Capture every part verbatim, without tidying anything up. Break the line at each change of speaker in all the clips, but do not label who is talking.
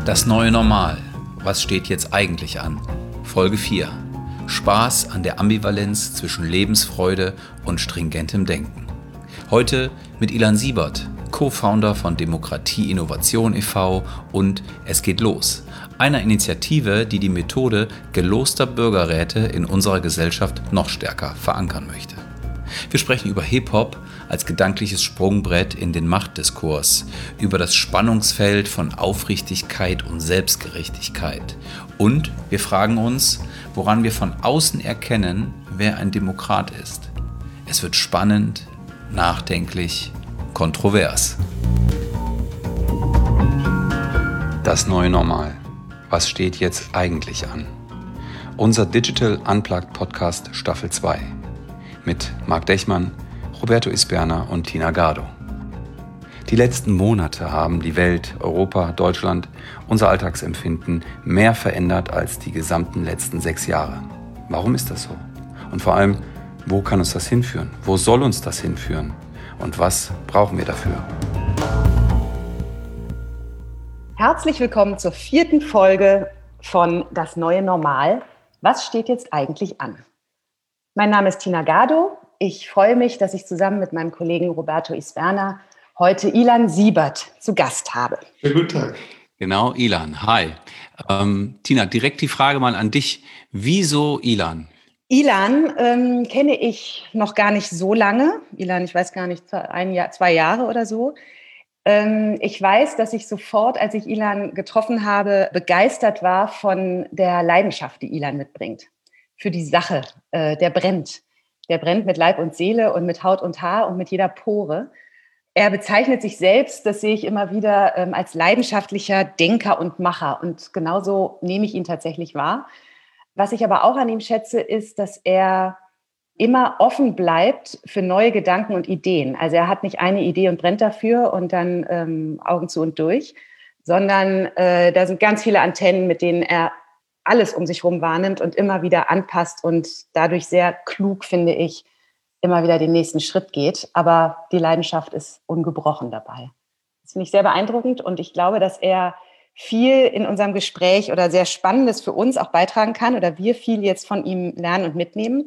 Das neue Normal. Was steht jetzt eigentlich an? Folge vier. Spaß an der Ambivalenz zwischen Lebensfreude und stringentem Denken. Heute mit Ilan Siebert, Co-Founder von Demokratie Innovation e V und Es geht los, einer Initiative, die die Methode geloster Bürgerräte in unserer Gesellschaft noch stärker verankern möchte. Wir sprechen über Hip-Hop als gedankliches Sprungbrett in den Machtdiskurs, über das Spannungsfeld von Aufrichtigkeit und Selbstgerechtigkeit. Und wir fragen uns, woran wir von außen erkennen, wer ein Demokrat ist. Es wird spannend, nachdenklich, kontrovers. Das neue Normal. Was steht jetzt eigentlich an? Unser Digital Unplugged Podcast Staffel zwei. Mit Marc Dechmann, Roberto Isberna und Tina Gado. Die letzten Monate haben die Welt, Europa, Deutschland, unser Alltagsempfinden mehr verändert als die gesamten letzten sechs Jahre. Warum ist das so? Und vor allem, wo kann uns das hinführen? Wo soll uns das hinführen? Und was brauchen wir dafür?
Herzlich willkommen zur vierten Folge von Das neue Normal. Was steht jetzt eigentlich an? Mein Name ist Tina Gado. Ich freue mich, dass ich zusammen mit meinem Kollegen Roberto Isberna heute Ilan Siebert zu Gast habe.
Schönen guten Tag.
Genau, Ilan. Hi. Ähm, Tina, direkt die Frage mal an dich. Wieso Ilan?
Ilan ähm, kenne ich noch gar nicht so lange. Ilan, ich weiß gar nicht, ein Jahr, zwei Jahre oder so. Ähm, ich weiß, dass ich sofort, als ich Ilan getroffen habe, begeistert war von der Leidenschaft, die Ilan mitbringt. Für die Sache, äh, der brennt. Der brennt mit Leib und Seele und mit Haut und Haar und mit jeder Pore. Er bezeichnet sich selbst, das sehe ich immer wieder, ähm, als leidenschaftlicher Denker und Macher. Und genauso nehme ich ihn tatsächlich wahr. Was ich aber auch an ihm schätze, ist, dass er immer offen bleibt für neue Gedanken und Ideen. Also er hat nicht eine Idee und brennt dafür und dann ähm, Augen zu und durch, sondern äh, da sind ganz viele Antennen, mit denen er alles um sich herum wahrnimmt und immer wieder anpasst und dadurch sehr klug, finde ich, immer wieder den nächsten Schritt geht. Aber die Leidenschaft ist ungebrochen dabei. Das finde ich sehr beeindruckend und ich glaube, dass er viel in unserem Gespräch oder sehr Spannendes für uns auch beitragen kann oder wir viel jetzt von ihm lernen und mitnehmen.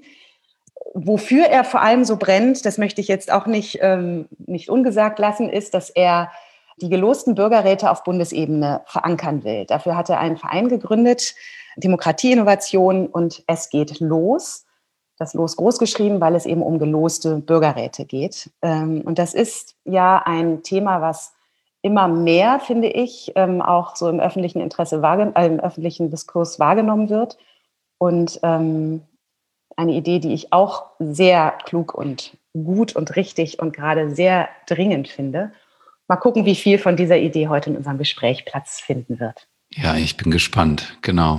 Wofür er vor allem so brennt, das möchte ich jetzt auch nicht, ähm, nicht ungesagt lassen, ist, dass er die gelosten Bürgerräte auf Bundesebene verankern will. Dafür hat er einen Verein gegründet, Demokratie Innovation und Es geht los. Das Los groß geschrieben, weil es eben um geloste Bürgerräte geht. Und das ist ja ein Thema, was immer mehr, finde ich, auch so im öffentlichen Interesse, äh, im öffentlichen Diskurs wahrgenommen wird. Und eine Idee, die ich auch sehr klug und gut und richtig und gerade sehr dringend finde. Mal gucken, wie viel von dieser Idee heute in unserem Gespräch Platz finden wird.
Ja, ich bin gespannt, genau.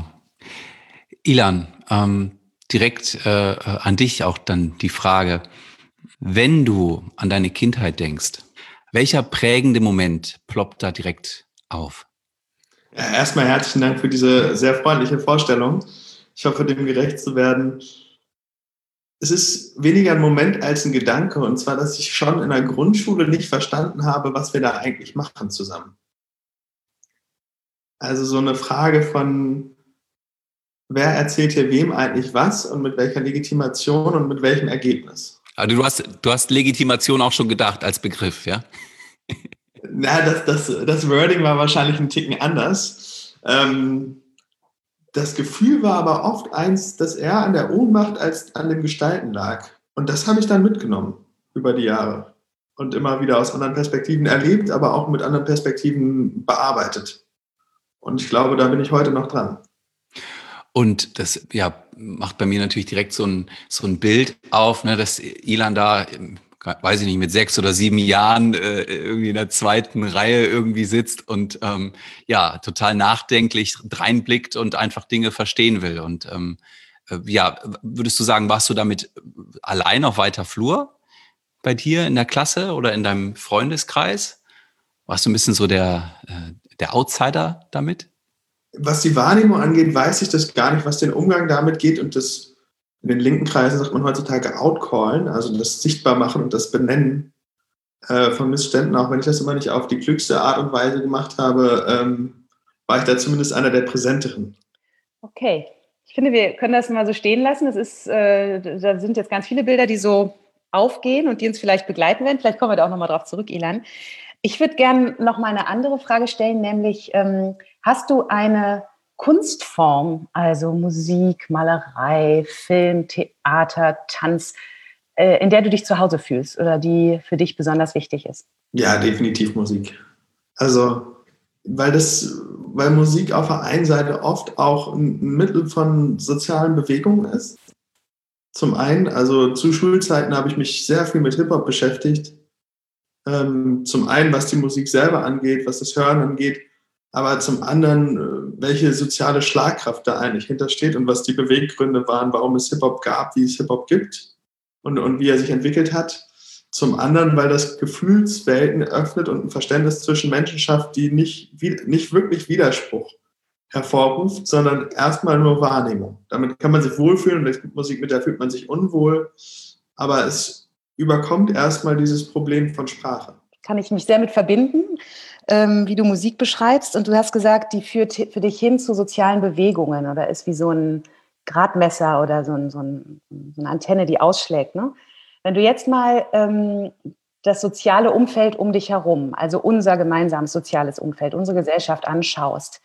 Ilan, ähm, direkt äh, an dich auch dann die Frage, wenn du an deine Kindheit denkst, welcher prägende Moment ploppt da direkt auf?
Ja, erstmal herzlichen Dank für diese sehr freundliche Vorstellung. Ich hoffe, dem gerecht zu werden. Es ist weniger ein Moment als ein Gedanke, und zwar, dass ich schon in der Grundschule nicht verstanden habe, was wir da eigentlich machen zusammen. Also so eine Frage von, wer erzählt hier wem eigentlich was und mit welcher Legitimation und mit welchem Ergebnis?
Also du hast, du hast Legitimation auch schon gedacht als Begriff, ja?
Na, das, das, das Wording war wahrscheinlich ein Ticken anders. Ähm, das Gefühl war aber oft eins, dass er an der Ohnmacht als an dem Gestalten lag. Und das habe ich dann mitgenommen über die Jahre und immer wieder aus anderen Perspektiven erlebt, aber auch mit anderen Perspektiven bearbeitet. Und ich glaube, da bin ich heute noch dran.
Und das ja, macht bei mir natürlich direkt so ein, so ein Bild auf, ne, dass Ilan da, weiß ich nicht, mit sechs oder sieben Jahren äh, irgendwie in der zweiten Reihe irgendwie sitzt und ähm, ja, total nachdenklich reinblickt und einfach Dinge verstehen will. Und ähm, äh, ja, würdest du sagen, warst du damit allein auf weiter Flur bei dir in der Klasse oder in deinem Freundeskreis? Warst du ein bisschen so der, äh, der Outsider damit?
Was die Wahrnehmung angeht, weiß ich das gar nicht, was den Umgang damit geht und das in den linken Kreisen sagt man heutzutage outcallen, also das Sichtbarmachen und das Benennen äh, von Missständen, auch wenn ich das immer nicht auf die klügste Art und Weise gemacht habe, ähm, war ich da zumindest einer der präsenteren.
Okay. Ich finde, wir können das mal so stehen lassen. Das ist, äh, da sind jetzt ganz viele Bilder, die so aufgehen und die uns vielleicht begleiten werden. Vielleicht kommen wir da auch nochmal drauf zurück, Ilan. Ich würde gerne noch mal eine andere Frage stellen, nämlich ähm, hast du eine Kunstform, also Musik, Malerei, Film, Theater, Tanz, äh, in der du dich zu Hause fühlst oder die für dich besonders wichtig ist?
Ja, definitiv Musik. Also, weil das, weil Musik auf der einen Seite oft auch ein Mittel von sozialen Bewegungen ist. Zum einen, also zu Schulzeiten habe ich mich sehr viel mit Hip-Hop beschäftigt. Ähm, zum einen, was die Musik selber angeht, was das Hören angeht, aber zum anderen, welche soziale Schlagkraft da eigentlich hintersteht und was die Beweggründe waren, warum es Hip-Hop gab, wie es Hip-Hop gibt und, und wie er sich entwickelt hat. Zum anderen, weil das Gefühlswelten öffnet und ein Verständnis zwischen Menschen schafft, die nicht, nicht wirklich Widerspruch hervorruft, sondern erstmal nur Wahrnehmung. Damit kann man sich wohlfühlen und es gibt Musik, mit der fühlt man sich unwohl, aber es überkommt erstmal dieses Problem von Sprache.
Kann ich mich sehr mit verbinden, ähm, wie du Musik beschreibst. Und du hast gesagt, die führt für dich hin zu sozialen Bewegungen oder ist wie so ein Gradmesser oder so, ein, so, ein, so eine Antenne, die ausschlägt. Ne? Wenn du jetzt mal ähm, das soziale Umfeld um dich herum, also unser gemeinsames soziales Umfeld, unsere Gesellschaft anschaust,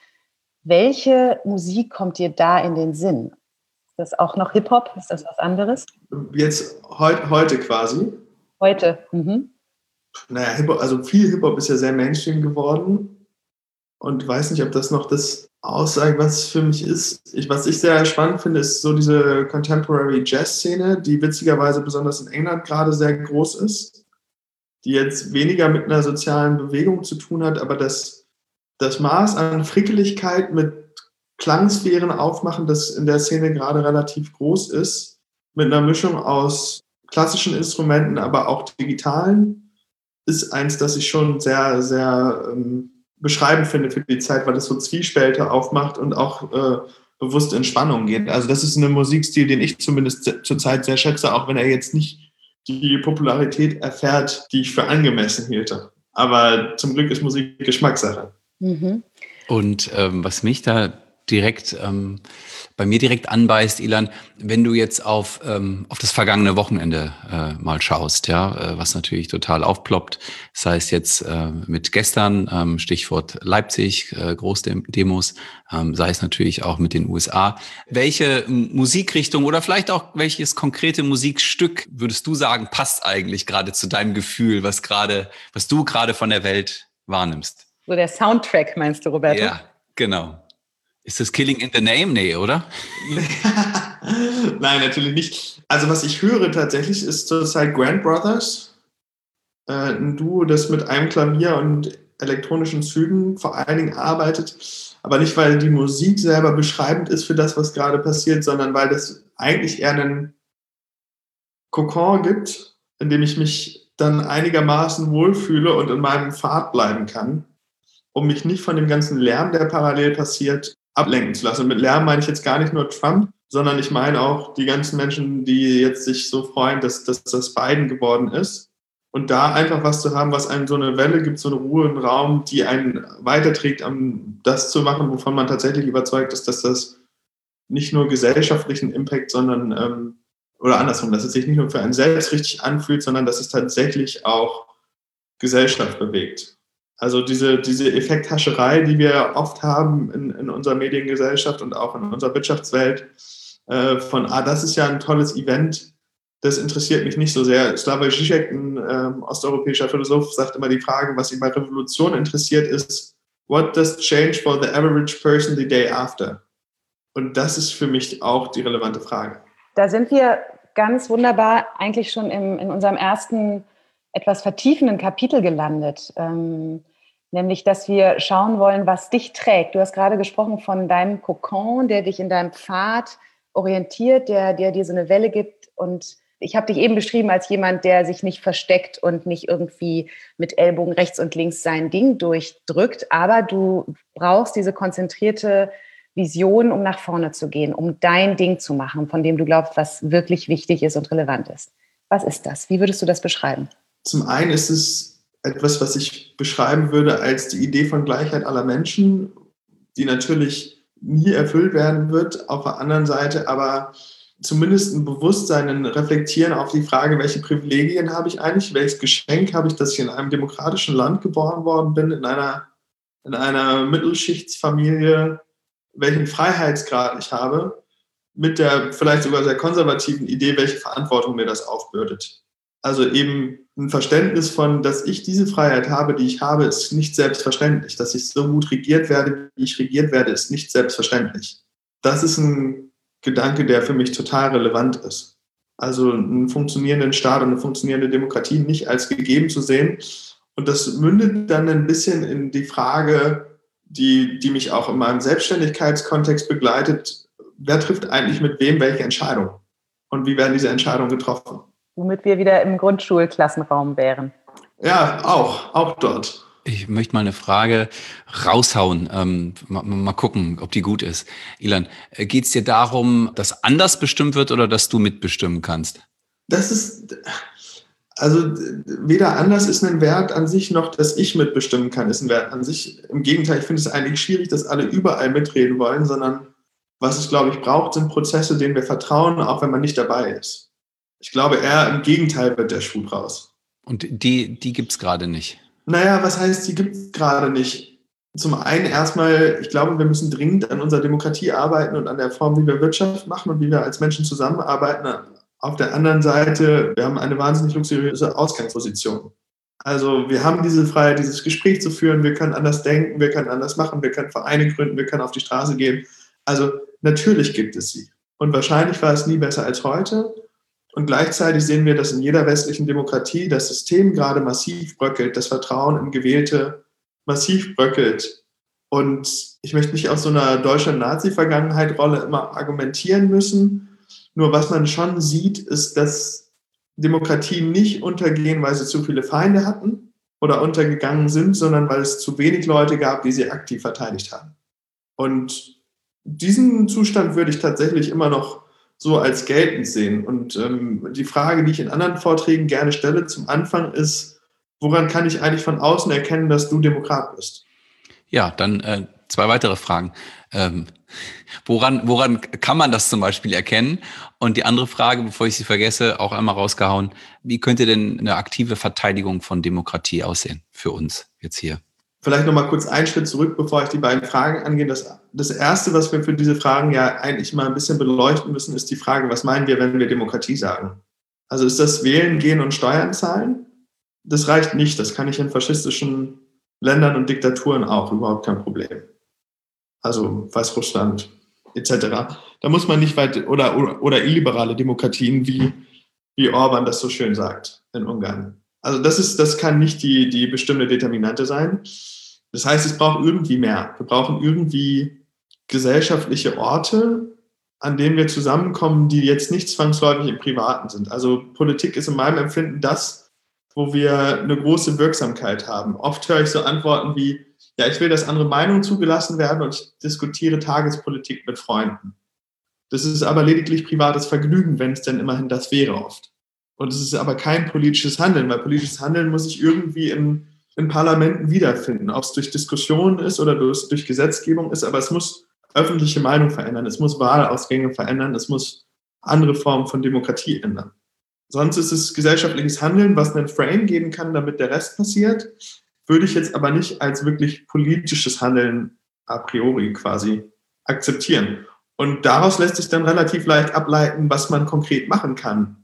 welche Musik kommt dir da in den Sinn? Ist das auch noch Hip-Hop? Ist das was anderes?
Jetzt heut, heute quasi?
Heute. Mhm.
Naja, Hip-Hop, also viel Hip-Hop ist ja sehr Mainstream geworden und weiß nicht, ob das noch das aussagt, was für mich ist. Ich, was ich sehr spannend finde, ist so diese Contemporary Jazz-Szene, die witzigerweise besonders in England gerade sehr groß ist, die jetzt weniger mit einer sozialen Bewegung zu tun hat, aber das Das Maß an Frickeligkeit mit Klangsphären aufmachen, das in der Szene gerade relativ groß ist, mit einer Mischung aus klassischen Instrumenten, aber auch digitalen, ist eins, das ich schon sehr, sehr ähm, beschreibend finde für die Zeit, weil es so Zwiespälte aufmacht und auch äh, bewusst in Spannung geht. Also das ist ein Musikstil, den ich zumindest zurzeit sehr schätze, auch wenn er jetzt nicht die Popularität erfährt, die ich für angemessen hielte. Aber zum Glück ist Musik Geschmackssache.
Mhm.
Und ähm, was mich da direkt ähm, bei mir direkt anbeißt, Ilan, wenn du jetzt auf ähm, auf das vergangene Wochenende äh, mal schaust, ja, äh, was natürlich total aufploppt, sei es jetzt äh, mit gestern, ähm, Stichwort Leipzig, äh, Großdemos, ähm, sei es natürlich auch mit den U S A. Welche Musikrichtung oder vielleicht auch welches konkrete Musikstück würdest du sagen, passt eigentlich gerade zu deinem Gefühl, was gerade, was du gerade von der Welt wahrnimmst?
So der Soundtrack, meinst du, Roberto?
Ja, genau. Ist das Killing in the Name? Nee, oder?
Nein, natürlich nicht. Also was ich höre tatsächlich ist zurzeit Grand Brothers. Äh, ein Duo, das mit einem Klavier und elektronischen Zügen vor allen Dingen arbeitet. Aber nicht, weil die Musik selber beschreibend ist für das, was gerade passiert, sondern weil das eigentlich eher einen Kokon gibt, in dem ich mich dann einigermaßen wohlfühle und in meinem Pfad bleiben kann, um mich nicht von dem ganzen Lärm, der parallel passiert, ablenken zu lassen. Und mit Lärm meine ich jetzt gar nicht nur Trump, sondern ich meine auch die ganzen Menschen, die jetzt sich so freuen, dass, dass das Biden geworden ist. Und da einfach was zu haben, was einem so eine Welle gibt, so eine Ruhe, einen Raum, die einen weiterträgt, um das zu machen, wovon man tatsächlich überzeugt ist, dass das nicht nur gesellschaftlichen Impact, sondern, ähm, oder andersrum, dass es sich nicht nur für einen selbst richtig anfühlt, sondern dass es tatsächlich auch Gesellschaft bewegt. Also diese, diese Effekthascherei, die wir oft haben in, in unserer Mediengesellschaft und auch in unserer Wirtschaftswelt, äh, von, ah, das ist ja ein tolles Event, das interessiert mich nicht so sehr. Slavoj Žižek, ein ähm, osteuropäischer Philosoph, sagt immer die Frage, was ihn bei Revolution interessiert, ist, what does change for the average person the day after? Und das ist für mich auch die relevante Frage.
Da sind wir ganz wunderbar eigentlich schon im, in unserem ersten etwas vertiefenden Kapitel gelandet. Ähm, Nämlich, dass wir schauen wollen, was dich trägt. Du hast gerade gesprochen von deinem Kokon, der dich in deinem Pfad orientiert, der, der dir so eine Welle gibt. Und ich habe dich eben beschrieben als jemand, der sich nicht versteckt und nicht irgendwie mit Ellbogen rechts und links sein Ding durchdrückt. Aber du brauchst diese konzentrierte Vision, um nach vorne zu gehen, um dein Ding zu machen, von dem du glaubst, was wirklich wichtig ist und relevant ist. Was ist das? Wie würdest du das beschreiben?
Zum einen ist es etwas, was ich beschreiben würde als die Idee von Gleichheit aller Menschen, die natürlich nie erfüllt werden wird, auf der anderen Seite aber zumindest ein Bewusstsein, ein Reflektieren auf die Frage, welche Privilegien habe ich eigentlich, welches Geschenk habe ich, dass ich in einem demokratischen Land geboren worden bin, in einer, in einer Mittelschichtsfamilie, welchen Freiheitsgrad ich habe, mit der vielleicht sogar sehr konservativen Idee, welche Verantwortung mir das aufbürdet. Also eben ein Verständnis von, dass ich diese Freiheit habe, die ich habe, ist nicht selbstverständlich. Dass ich so gut regiert werde, wie ich regiert werde, ist nicht selbstverständlich. Das ist ein Gedanke, der für mich total relevant ist. Also einen funktionierenden Staat und eine funktionierende Demokratie nicht als gegeben zu sehen. Und das mündet dann ein bisschen in die Frage, die, die mich auch in meinem Selbstständigkeitskontext begleitet, wer trifft eigentlich mit wem welche Entscheidungen? Und wie werden diese Entscheidungen getroffen?
Womit wir wieder im Grundschulklassenraum wären.
Ja, auch, auch dort.
Ich möchte mal eine Frage raushauen, ähm, mal, mal gucken, ob die gut ist. Ilan, geht es dir darum, dass anders bestimmt wird oder dass du mitbestimmen kannst?
Das ist, also weder anders ist ein Wert an sich, noch dass ich mitbestimmen kann, ist ein Wert an sich. Im Gegenteil, ich finde es eigentlich schwierig, dass alle überall mitreden wollen, sondern was es, glaube ich, braucht, sind Prozesse, denen wir vertrauen, auch wenn man nicht dabei ist. Ich glaube, eher im Gegenteil wird der Schuh draus.
Und die, die gibt es gerade nicht?
Naja, was heißt, die gibt es gerade nicht? Zum einen erstmal, ich glaube, wir müssen dringend an unserer Demokratie arbeiten und an der Form, wie wir Wirtschaft machen und wie wir als Menschen zusammenarbeiten. Auf der anderen Seite, wir haben eine wahnsinnig luxuriöse Ausgangsposition. Also wir haben diese Freiheit, dieses Gespräch zu führen, wir können anders denken, wir können anders machen, wir können Vereine gründen, wir können auf die Straße gehen. Also natürlich gibt es sie. Und wahrscheinlich war es nie besser als heute. Und gleichzeitig sehen wir, dass in jeder westlichen Demokratie das System gerade massiv bröckelt, das Vertrauen in Gewählte massiv bröckelt. Und ich möchte nicht aus so einer Deutschland-Nazi-Vergangenheit-Rolle immer argumentieren müssen. Nur was man schon sieht, ist, dass Demokratien nicht untergehen, weil sie zu viele Feinde hatten oder untergegangen sind, sondern weil es zu wenig Leute gab, die sie aktiv verteidigt haben. Und diesen Zustand würde ich tatsächlich immer noch so als geltend sehen. Und ähm, die Frage, die ich in anderen Vorträgen gerne stelle zum Anfang ist, woran kann ich eigentlich von außen erkennen, dass du Demokrat bist?
Ja, dann äh, zwei weitere Fragen. Ähm, woran, woran kann man das zum Beispiel erkennen? Und die andere Frage, bevor ich sie vergesse, auch einmal rausgehauen, wie könnte denn eine aktive Verteidigung von Demokratie aussehen für uns jetzt hier?
Vielleicht noch mal kurz einen Schritt zurück, bevor ich die beiden Fragen angehe. Das, das Erste, was wir für diese Fragen ja eigentlich mal ein bisschen beleuchten müssen, ist die Frage, was meinen wir, wenn wir Demokratie sagen? Also ist das Wählen gehen und Steuern zahlen? Das reicht nicht. Das kann ich in faschistischen Ländern und Diktaturen auch, überhaupt kein Problem. Also Weißrussland et cetera. Da muss man nicht weit, oder, oder, oder illiberale Demokratien, wie, wie Orban das so schön sagt in Ungarn. Also das ist, das kann nicht die, die bestimmte Determinante sein. Das heißt, es braucht irgendwie mehr. Wir brauchen irgendwie gesellschaftliche Orte, an denen wir zusammenkommen, die jetzt nicht zwangsläufig im Privaten sind. Also Politik ist in meinem Empfinden das, wo wir eine große Wirksamkeit haben. Oft höre ich so Antworten wie, ja, ich will, dass andere Meinungen zugelassen werden und ich diskutiere Tagespolitik mit Freunden. Das ist aber lediglich privates Vergnügen, wenn es denn immerhin das wäre oft. Und es ist aber kein politisches Handeln, weil politisches Handeln muss sich irgendwie in, in Parlamenten wiederfinden, ob es durch Diskussionen ist oder durch, durch Gesetzgebung ist, aber es muss öffentliche Meinung verändern, es muss Wahlausgänge verändern, es muss andere Formen von Demokratie ändern. Sonst ist es gesellschaftliches Handeln, was einen Frame geben kann, damit der Rest passiert, würde ich jetzt aber nicht als wirklich politisches Handeln a priori quasi akzeptieren. Und daraus lässt sich dann relativ leicht ableiten, was man konkret machen kann,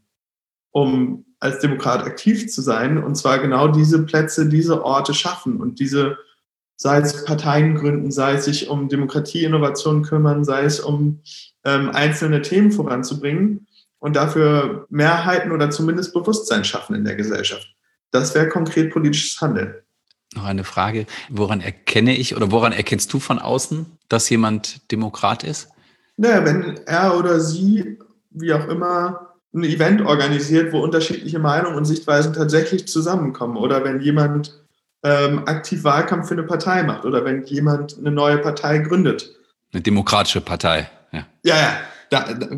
um als Demokrat aktiv zu sein, und zwar genau diese Plätze, diese Orte schaffen und diese, sei es Parteien gründen, sei es sich um Demokratieinnovation kümmern, sei es um ähm, einzelne Themen voranzubringen und dafür Mehrheiten oder zumindest Bewusstsein schaffen in der Gesellschaft. Das wäre konkret politisches Handeln.
Noch eine Frage, woran erkenne ich oder woran erkennst du von außen, dass jemand Demokrat ist?
Naja, wenn er oder sie, wie auch immer, ein Event organisiert, wo unterschiedliche Meinungen und Sichtweisen tatsächlich zusammenkommen, oder wenn jemand ähm, aktiv Wahlkampf für eine Partei macht oder wenn jemand eine neue Partei gründet.
Eine demokratische Partei, ja.
Ja, ja, da, da,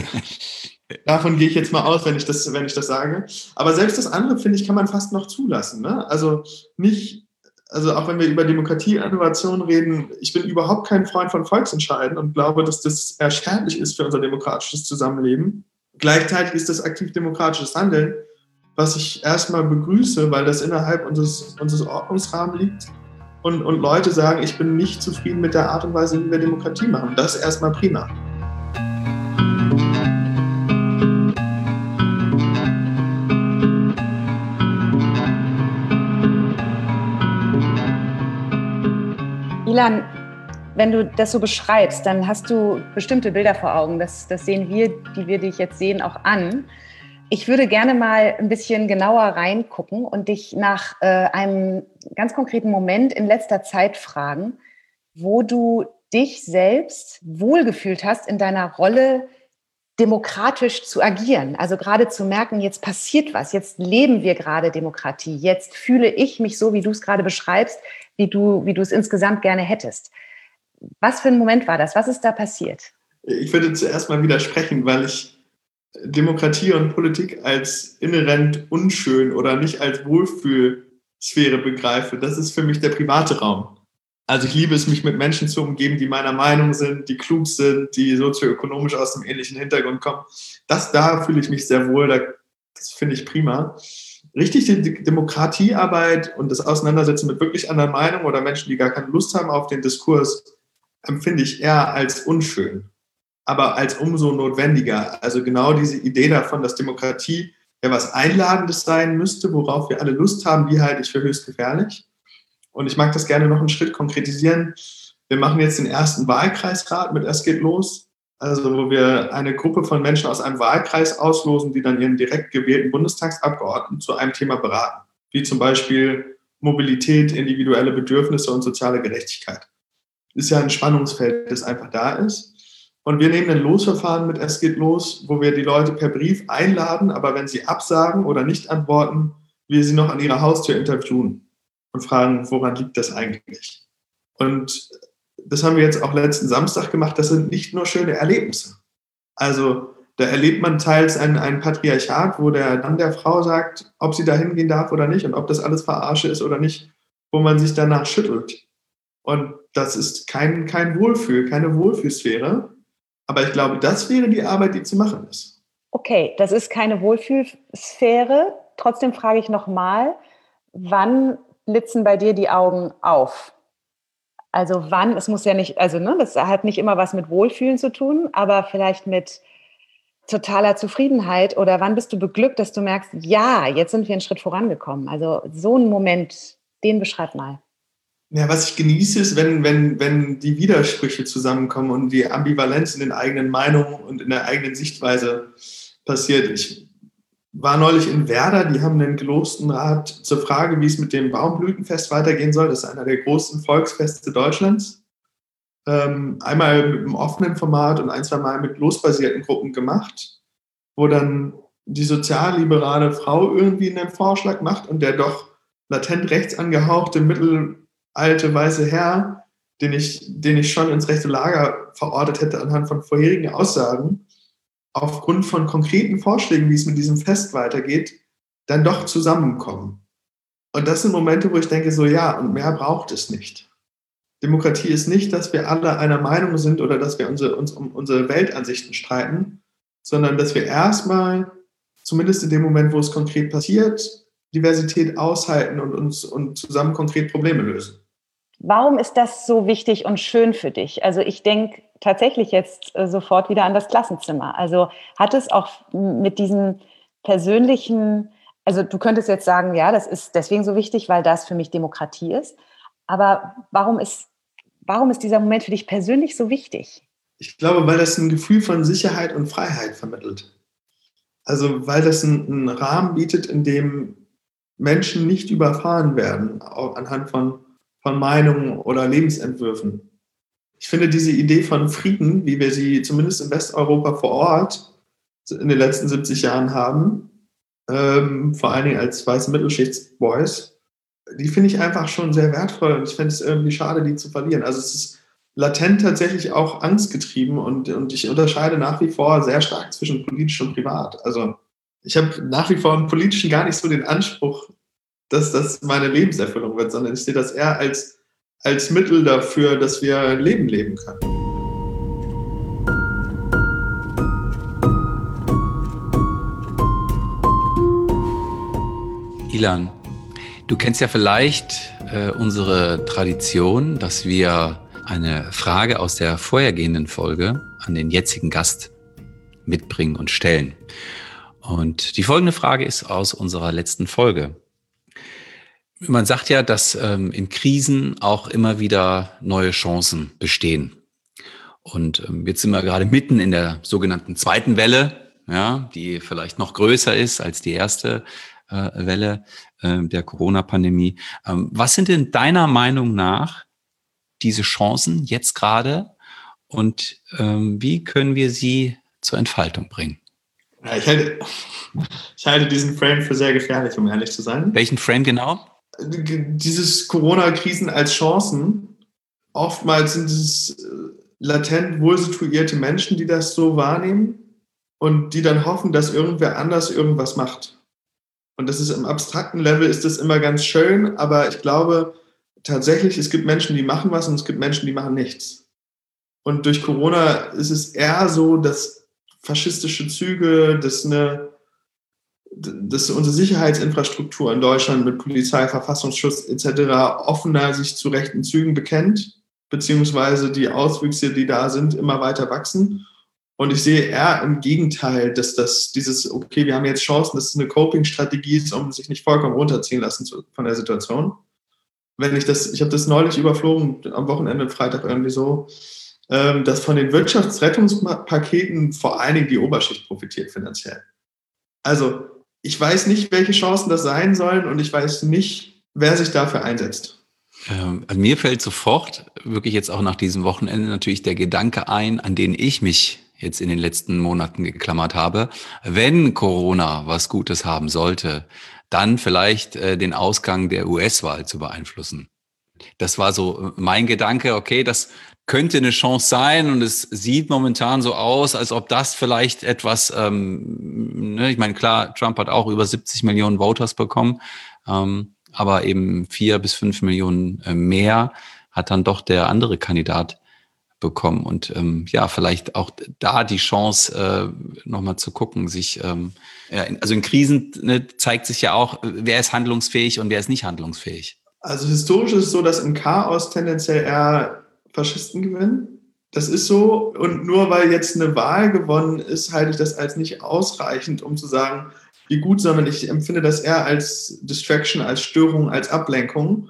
davon gehe ich jetzt mal aus, wenn ich das, wenn ich das sage. Aber selbst das andere, finde ich, kann man fast noch zulassen. Ne? Also nicht, also auch wenn wir über Demokratieinnovation reden, ich bin überhaupt kein Freund von Volksentscheiden und glaube, dass das eher schädlich ist für unser demokratisches Zusammenleben. Gleichzeitig ist das aktiv demokratisches Handeln, was ich erstmal begrüße, weil das innerhalb unseres, unseres Ordnungsrahmens liegt und, und Leute sagen, ich bin nicht zufrieden mit der Art und Weise, wie wir Demokratie machen. Das ist erstmal prima.
Ilan, wenn du das so beschreibst, dann hast du bestimmte Bilder vor Augen. Das, das sehen wir, die wir dich jetzt sehen, auch an. Ich würde gerne mal ein bisschen genauer reingucken und dich nach äh, einem ganz konkreten Moment in letzter Zeit fragen, wo du dich selbst wohlgefühlt hast in deiner Rolle, demokratisch zu agieren. Also gerade zu merken, jetzt passiert was, jetzt leben wir gerade Demokratie, jetzt fühle ich mich so, wie du es gerade beschreibst, wie du, wie du es insgesamt gerne hättest. Was für ein Moment war das? Was ist da passiert?
Ich würde zuerst mal widersprechen, weil ich Demokratie und Politik als inhärent unschön oder nicht als Wohlfühlsphäre begreife. Das ist für mich der private Raum. Also ich liebe es, mich mit Menschen zu umgeben, die meiner Meinung sind, die klug sind, die sozioökonomisch aus einem ähnlichen Hintergrund kommen. Das, da fühle ich mich sehr wohl, das finde ich prima. Richtig, die Demokratiearbeit und das Auseinandersetzen mit wirklich anderen Meinungen oder Menschen, die gar keine Lust haben auf den Diskurs, empfinde ich eher als unschön, aber als umso notwendiger. Also genau diese Idee davon, dass Demokratie ja was Einladendes sein müsste, worauf wir alle Lust haben, die halte ich für höchst gefährlich. Und ich mag das gerne noch einen Schritt konkretisieren. Wir machen jetzt den ersten Wahlkreisrat mit Es geht los, also wo wir eine Gruppe von Menschen aus einem Wahlkreis auslosen, die dann ihren direkt gewählten Bundestagsabgeordneten zu einem Thema beraten, wie zum Beispiel Mobilität, individuelle Bedürfnisse und soziale Gerechtigkeit. Ist ja ein Spannungsfeld, das einfach da ist. Und wir nehmen ein Losverfahren mit Es geht los, wo wir die Leute per Brief einladen, aber wenn sie absagen oder nicht antworten, wir sie noch an ihrer Haustür interviewen und fragen, woran liegt das eigentlich? Und das haben wir jetzt auch letzten Samstag gemacht. Das sind nicht nur schöne Erlebnisse. Also da erlebt man teils ein, ein Patriarchat, wo der Mann der Frau sagt, ob sie da hingehen darf oder nicht und ob das alles Verarsche ist oder nicht, wo man sich danach schüttelt. Und das ist kein, kein Wohlfühl, keine Wohlfühlsphäre. Aber ich glaube, das wäre die Arbeit, die zu machen ist.
Okay, das ist keine Wohlfühlsphäre. Trotzdem frage ich nochmal, wann blitzen bei dir die Augen auf? Also wann, es muss ja nicht, also ne, das hat nicht immer was mit Wohlfühlen zu tun, aber vielleicht mit totaler Zufriedenheit oder wann bist du beglückt, dass du merkst, ja, jetzt sind wir einen Schritt vorangekommen. Also so einen Moment, den beschreib mal.
Ja, was ich genieße, ist, wenn, wenn, wenn die Widersprüche zusammenkommen und die Ambivalenz in den eigenen Meinungen und in der eigenen Sichtweise passiert. Ich war neulich in Werder, die haben einen gelosten Rat zur Frage, wie es mit dem Baumblütenfest weitergehen soll. Das ist einer der größten Volksfeste Deutschlands. Ähm, einmal mit einem offenen Format und ein, zwei Mal mit losbasierten Gruppen gemacht, wo dann die sozialliberale Frau irgendwie einen Vorschlag macht und der doch latent rechts angehauchte mittelalte weiße Herr, den ich, den ich schon ins rechte Lager verortet hätte anhand von vorherigen Aussagen, aufgrund von konkreten Vorschlägen, wie es mit diesem Fest weitergeht, dann doch zusammenkommen. Und das sind Momente, wo ich denke, so ja, und mehr braucht es nicht. Demokratie ist nicht, dass wir alle einer Meinung sind oder dass wir unsere, uns um unsere Weltansichten streiten, sondern dass wir erstmal, zumindest in dem Moment, wo es konkret passiert, Diversität aushalten und uns und zusammen konkret Probleme lösen.
Warum ist das so wichtig und schön für dich? Also ich denke tatsächlich jetzt äh, sofort wieder an das Klassenzimmer. Also hat es auch mit diesem persönlichen, also du könntest jetzt sagen, ja, das ist deswegen so wichtig, weil das für mich Demokratie ist. Aber warum ist, warum ist dieser Moment für dich persönlich so wichtig?
Ich glaube, weil das ein Gefühl von Sicherheit und Freiheit vermittelt. Also weil das einen Rahmen bietet, in dem Menschen nicht überfahren werden, auch anhand von von Meinungen oder Lebensentwürfen. Ich finde diese Idee von Frieden, wie wir sie zumindest in Westeuropa vor Ort in den letzten siebzig Jahren haben, ähm, vor allen Dingen als weiße Mittelschichtsboys, die finde ich einfach schon sehr wertvoll und ich finde es irgendwie schade, die zu verlieren. Also es ist latent tatsächlich auch angstgetrieben und, und ich unterscheide nach wie vor sehr stark zwischen politisch und privat. Also ich habe nach wie vor im Politischen gar nicht so den Anspruch, dass das meine Lebenserfüllung wird, sondern ich sehe das eher als, als Mittel dafür, dass wir Leben leben können.
Ilan, du kennst ja vielleicht äh, unsere Tradition, dass wir eine Frage aus der vorhergehenden Folge an den jetzigen Gast mitbringen und stellen. Und die folgende Frage ist aus unserer letzten Folge. Man sagt ja, dass ähm, in Krisen auch immer wieder neue Chancen bestehen. Und ähm, jetzt sind wir gerade mitten in der sogenannten zweiten Welle, ja, die vielleicht noch größer ist als die erste äh, Welle äh, der Corona-Pandemie. Ähm, was sind denn deiner Meinung nach diese Chancen jetzt gerade und ähm, wie können wir sie zur Entfaltung bringen?
Ja, ich, halte, ich halte diesen Frame für sehr gefährlich, um ehrlich zu sein.
Welchen Frame genau?
Dieses Corona-Krisen als Chancen. Oftmals sind es latent wohl situierte Menschen, die das so wahrnehmen und die dann hoffen, dass irgendwer anders irgendwas macht. Und das ist im abstrakten Level ist das immer ganz schön, aber ich glaube tatsächlich, es gibt Menschen, die machen was und es gibt Menschen, die machen nichts. Und durch Corona ist es eher so, dass faschistische Züge, dass, eine, dass unsere Sicherheitsinfrastruktur in Deutschland mit Polizei, Verfassungsschutz et cetera offener sich zu rechten Zügen bekennt, beziehungsweise die Auswüchse, die da sind, immer weiter wachsen. Und ich sehe eher im Gegenteil, dass das dieses, okay, wir haben jetzt Chancen, dass es eine Coping-Strategie ist, um sich nicht vollkommen runterziehen lassen zu, von der Situation. Wenn ich das, ich habe das neulich überflogen, am Wochenende, Freitag irgendwie so, ähm, dass von den Wirtschaftsrettungspaketen vor allen Dingen die Oberschicht profitiert finanziell. Also ich weiß nicht, welche Chancen das sein sollen und ich weiß nicht, wer sich dafür einsetzt.
Ähm, also mir fällt sofort, wirklich jetzt auch nach diesem Wochenende, natürlich der Gedanke ein, an den ich mich jetzt in den letzten Monaten geklammert habe. Wenn Corona was Gutes haben sollte, dann vielleicht äh, den Ausgang der U S-Wahl zu beeinflussen. Das war so mein Gedanke, okay, das könnte eine Chance sein und es sieht momentan so aus, als ob das vielleicht etwas, ähm, ne, ich meine, klar, Trump hat auch über siebzig Millionen Voters bekommen, ähm, aber eben vier bis fünf Millionen äh, mehr hat dann doch der andere Kandidat bekommen und ähm, ja, vielleicht auch da die Chance, äh, nochmal zu gucken, sich, ähm, ja, in, also in Krisen ne, zeigt sich ja auch, wer ist handlungsfähig und wer ist nicht handlungsfähig.
Also historisch ist es so, dass im Chaos tendenziell eher Faschisten gewinnen. Das ist so. Und nur weil jetzt eine Wahl gewonnen ist, halte ich das als nicht ausreichend, um zu sagen, wie gut, sondern ich empfinde das eher als Distraction, als Störung, als Ablenkung,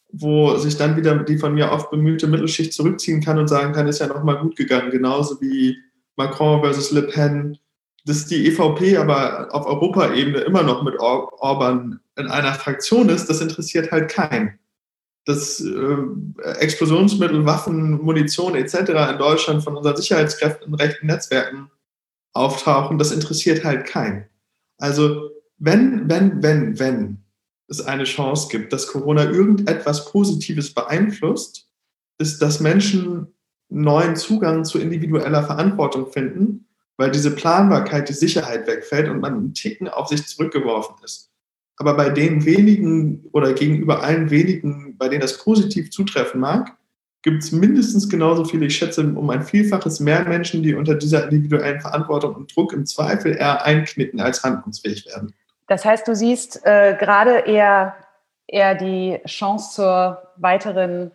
wo sich dann wieder die von mir oft bemühte Mittelschicht zurückziehen kann und sagen kann, ist ja nochmal gut gegangen. Genauso wie Macron versus Le Pen. Dass die E V P aber auf Europaebene immer noch mit Or- Orban in einer Fraktion ist, das interessiert halt keinen. Dass äh, Explosionsmittel, Waffen, Munition et cetera in Deutschland von unseren Sicherheitskräften in rechten Netzwerken auftauchen, das interessiert halt keinen. Also wenn, wenn, wenn, wenn es eine Chance gibt, dass Corona irgendetwas Positives beeinflusst, ist, dass Menschen neuen Zugang zu individueller Verantwortung finden, weil diese Planbarkeit, die Sicherheit wegfällt und man einen Ticken auf sich zurückgeworfen ist. Aber bei den wenigen oder gegenüber allen wenigen, bei denen das positiv zutreffen mag, gibt es mindestens genauso viele, ich schätze, um ein Vielfaches mehr Menschen, die unter dieser individuellen Verantwortung und Druck im Zweifel eher einknicken, als handlungsfähig werden.
Das heißt, du siehst äh, gerade eher, eher die Chance zur weiteren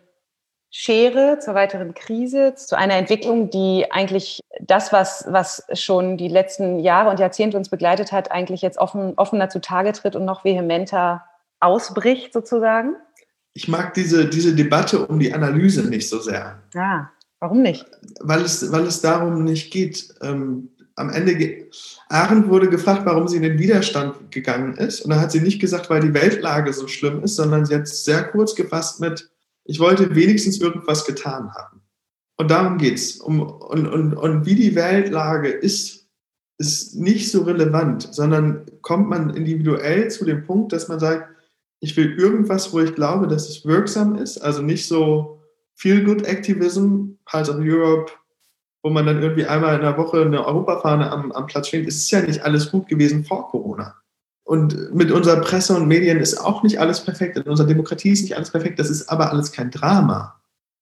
Schere, zur weiteren Krise, zu einer Entwicklung, die eigentlich das, was, was schon die letzten Jahre und Jahrzehnte uns begleitet hat, eigentlich jetzt offen, offener zutage tritt und noch vehementer ausbricht sozusagen?
Ich mag diese, diese Debatte um die Analyse nicht so sehr.
Ja, warum nicht?
Weil es, weil es darum nicht geht. Ähm, am Ende, ge- Arendt wurde gefragt, warum sie in den Widerstand gegangen ist. Und da hat sie nicht gesagt, weil die Weltlage so schlimm ist, sondern sie hat sehr kurz gefasst mit, ich wollte wenigstens irgendwas getan haben. Und darum geht es. Um, und, und, und wie die Weltlage ist, ist nicht so relevant, sondern kommt man individuell zu dem Punkt, dass man sagt, ich will irgendwas, wo ich glaube, dass es wirksam ist, also nicht so Feel-Good-Activism, Pulse of Europe, wo man dann irgendwie einmal in der Woche eine Europafahne am, am Platz schwingt. Es ist ja nicht alles gut gewesen vor Corona. Und mit unserer Presse und Medien ist auch nicht alles perfekt, in unserer Demokratie ist nicht alles perfekt, das ist aber alles kein Drama,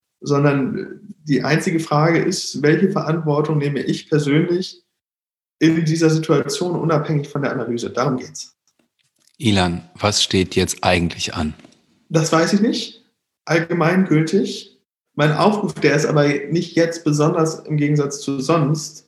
sondern die einzige Frage ist, welche Verantwortung nehme ich persönlich in dieser Situation unabhängig von der Analyse. Darum geht's.
Ilan, was steht jetzt eigentlich an?
Das weiß ich nicht. Allgemeingültig. Mein Aufruf, der ist aber nicht jetzt besonders im Gegensatz zu sonst,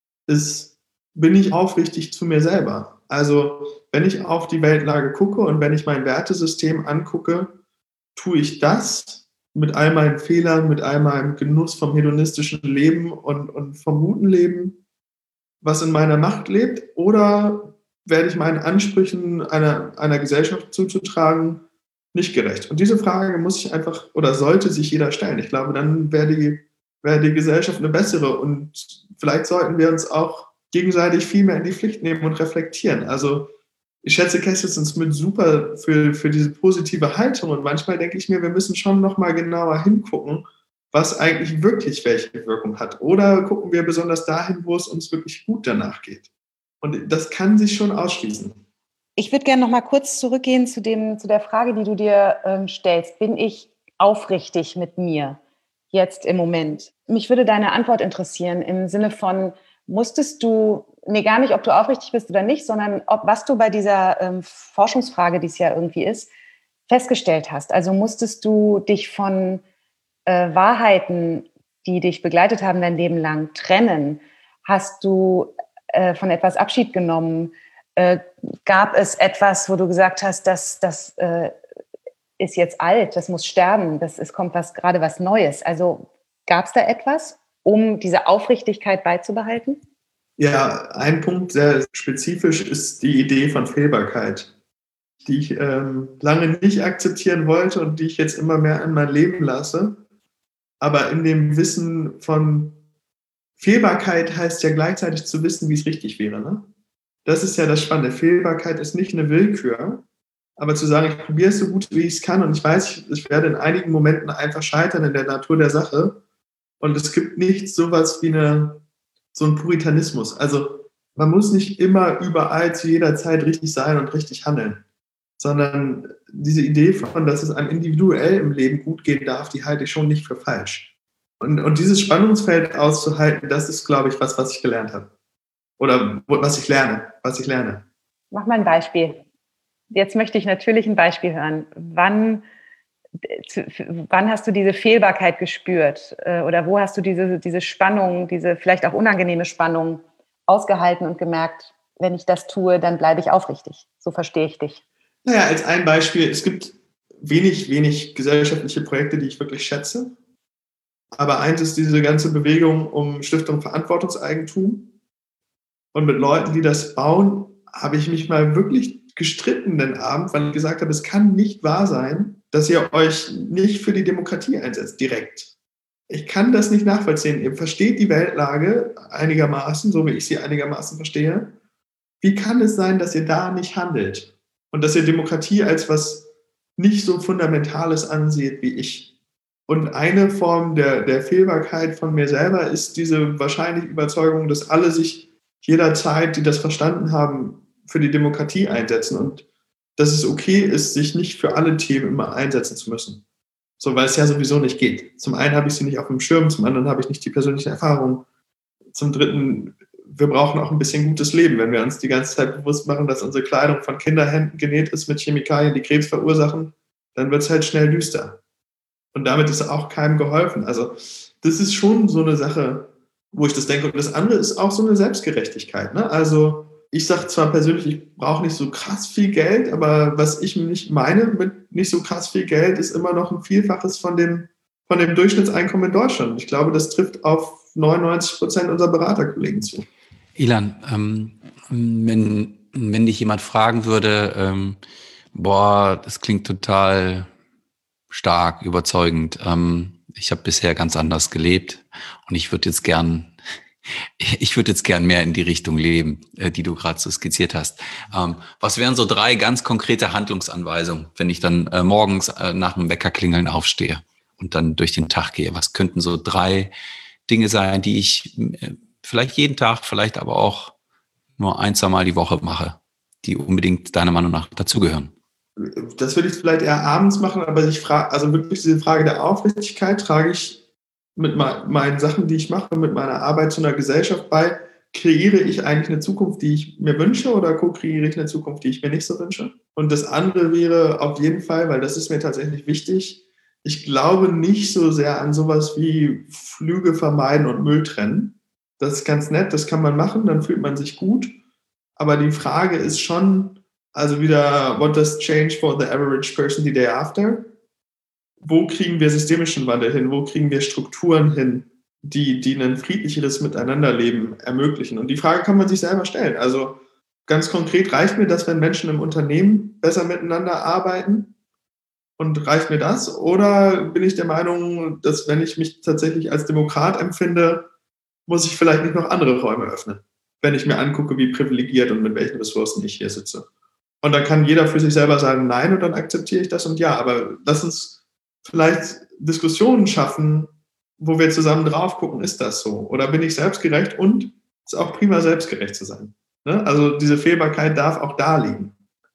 ist, bin ich aufrichtig zu mir selber. Also, wenn ich auf die Weltlage gucke und wenn ich mein Wertesystem angucke, tue ich das mit all meinen Fehlern, mit all meinem Genuss vom hedonistischen Leben und, und vom guten Leben, was in meiner Macht lebt, oder werde ich meinen Ansprüchen einer, einer Gesellschaft zuzutragen nicht gerecht? Und diese Frage muss ich einfach, oder sollte sich jeder stellen. Ich glaube, dann wäre die, wäre die Gesellschaft eine bessere und vielleicht sollten wir uns auch gegenseitig viel mehr in die Pflicht nehmen und reflektieren. Also ich schätze Cassius Smith super für, für diese positive Haltung und manchmal denke ich mir, wir müssen schon nochmal genauer hingucken, was eigentlich wirklich welche Wirkung hat. Oder gucken wir besonders dahin, wo es uns wirklich gut danach geht. Und das kann sich schon ausschließen.
Ich würde gerne noch mal kurz zurückgehen zu, dem, zu der Frage, die du dir ähm, stellst. Bin ich aufrichtig mit mir jetzt im Moment? Mich würde deine Antwort interessieren im Sinne von, musstest du, nee, gar nicht, ob du aufrichtig bist oder nicht, sondern ob, was du bei dieser ähm, Forschungsfrage, die es ja irgendwie ist, festgestellt hast. Also musstest du dich von äh, Wahrheiten, die dich begleitet haben dein Leben lang, trennen? Hast du äh, von etwas Abschied genommen? Äh, gab es etwas, wo du gesagt hast, das, das äh, ist jetzt alt, das muss sterben, das ist, kommt was, gerade was Neues? Also gab es da etwas, um diese Aufrichtigkeit beizubehalten?
Ja, ein Punkt sehr spezifisch ist die Idee von Fehlbarkeit, die ich ähm, lange nicht akzeptieren wollte und die ich jetzt immer mehr in mein Leben lasse. Aber in dem Wissen von Fehlbarkeit heißt ja gleichzeitig zu wissen, wie es richtig wäre. Ne? Das ist ja das Spannende. Fehlbarkeit ist nicht eine Willkür, aber zu sagen, ich probiere es so gut, wie ich es kann und ich weiß, ich, ich werde in einigen Momenten einfach scheitern in der Natur der Sache. Und es gibt nicht sowas wie eine, so einen Puritanismus. Also man muss nicht immer überall zu jeder Zeit richtig sein und richtig handeln, sondern diese Idee von, dass es einem individuell im Leben gut gehen darf, die halte ich schon nicht für falsch. Und, und dieses Spannungsfeld auszuhalten, das ist, glaube ich, was, was ich gelernt habe. Oder was ich lerne, was ich lerne.
Mach mal ein Beispiel. Jetzt möchte ich natürlich ein Beispiel hören. Wann Zu, wann hast du diese Fehlbarkeit gespürt? Oder wo hast du diese, diese Spannung, diese vielleicht auch unangenehme Spannung ausgehalten und gemerkt, wenn ich das tue, dann bleibe ich aufrichtig? So verstehe ich dich.
Naja, als ein Beispiel, es gibt wenig, wenig gesellschaftliche Projekte, die ich wirklich schätze. Aber eins ist diese ganze Bewegung um Stiftung Verantwortungseigentum. Und mit Leuten, die das bauen, habe ich mich mal wirklich gestritten den Abend, weil ich gesagt habe, es kann nicht wahr sein, dass ihr euch nicht für die Demokratie einsetzt, direkt. Ich kann das nicht nachvollziehen. Ihr versteht die Weltlage einigermaßen, so wie ich sie einigermaßen verstehe. Wie kann es sein, dass ihr da nicht handelt? Und dass ihr Demokratie als was nicht so Fundamentales ansieht wie ich? Und eine Form der, der Fehlbarkeit von mir selber ist diese wahrscheinliche Überzeugung, dass alle sich jederzeit, die das verstanden haben, für die Demokratie einsetzen und dass es okay ist, sich nicht für alle Themen immer einsetzen zu müssen. So, weil es ja sowieso nicht geht. Zum einen habe ich sie nicht auf dem Schirm, zum anderen habe ich nicht die persönliche Erfahrung. Zum dritten, wir brauchen auch ein bisschen gutes Leben, wenn wir uns die ganze Zeit bewusst machen, dass unsere Kleidung von Kinderhänden genäht ist mit Chemikalien, die Krebs verursachen, dann wird es halt schnell düster. Und damit ist auch keinem geholfen. Also das ist schon so eine Sache, wo ich das denke. Und das andere ist auch so eine Selbstgerechtigkeit. Ne? Also ich sage zwar persönlich, ich brauche nicht so krass viel Geld, aber was ich nicht meine mit nicht so krass viel Geld, ist immer noch ein Vielfaches von dem, von dem Durchschnittseinkommen in Deutschland. Ich glaube, das trifft auf neunundneunzig Prozent unserer Beraterkollegen zu.
Ilan, ähm, wenn, wenn dich jemand fragen würde, ähm, boah, das klingt total stark, überzeugend. Ähm, ich habe bisher ganz anders gelebt und ich würde jetzt gern Ich würde jetzt gern mehr in die Richtung leben, die du gerade so skizziert hast. Ähm, was wären so drei ganz konkrete Handlungsanweisungen, wenn ich dann äh, morgens äh, nach dem Weckerklingeln aufstehe und dann durch den Tag gehe? Was könnten so drei Dinge sein, die ich äh, vielleicht jeden Tag, vielleicht aber auch nur ein, zwei Mal die Woche mache, die unbedingt deiner Meinung nach dazugehören?
Das würde ich vielleicht eher abends machen, aber ich frage, also wirklich diese Frage der Aufrichtigkeit trage ich mit meinen Sachen, die ich mache, mit meiner Arbeit zu einer Gesellschaft bei. Kreiere ich eigentlich eine Zukunft, die ich mir wünsche, oder ko-kreiere ich eine Zukunft, die ich mir nicht so wünsche? Und das andere wäre auf jeden Fall, weil das ist mir tatsächlich wichtig, ich glaube nicht so sehr an sowas wie Flüge vermeiden und Müll trennen. Das ist ganz nett, das kann man machen, dann fühlt man sich gut. Aber die Frage ist schon, also wieder, what does change for the average person the day after? Wo kriegen wir systemischen Wandel hin? Wo kriegen wir Strukturen hin, die, die ein friedlicheres Miteinanderleben ermöglichen? Und die Frage kann man sich selber stellen. Also ganz konkret, reicht mir das, wenn Menschen im Unternehmen besser miteinander arbeiten? Und reicht mir das? Oder bin ich der Meinung, dass wenn ich mich tatsächlich als Demokrat empfinde, muss ich vielleicht nicht noch andere Räume öffnen, wenn ich mir angucke, wie privilegiert und mit welchen Ressourcen ich hier sitze? Und dann kann jeder für sich selber sagen, nein, und dann akzeptiere ich das und ja. Aber lass uns vielleicht Diskussionen schaffen, wo wir zusammen drauf gucken, ist das so? Oder bin ich selbstgerecht? Und es ist auch prima, selbstgerecht zu sein. Ne? Also diese Fehlbarkeit darf auch da liegen.